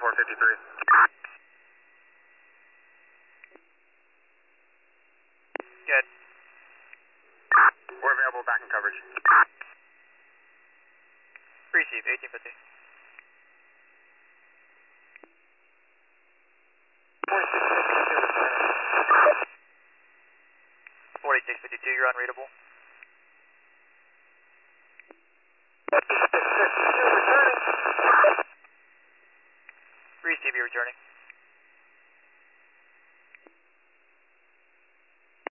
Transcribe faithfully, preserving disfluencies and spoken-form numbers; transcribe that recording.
four fifty-three. Good. We're available back in coverage. Receive, eighteen fifty. forty-six fifty-two, you're unreadable. forty-six fifty-two, returning. Receive, you're returning.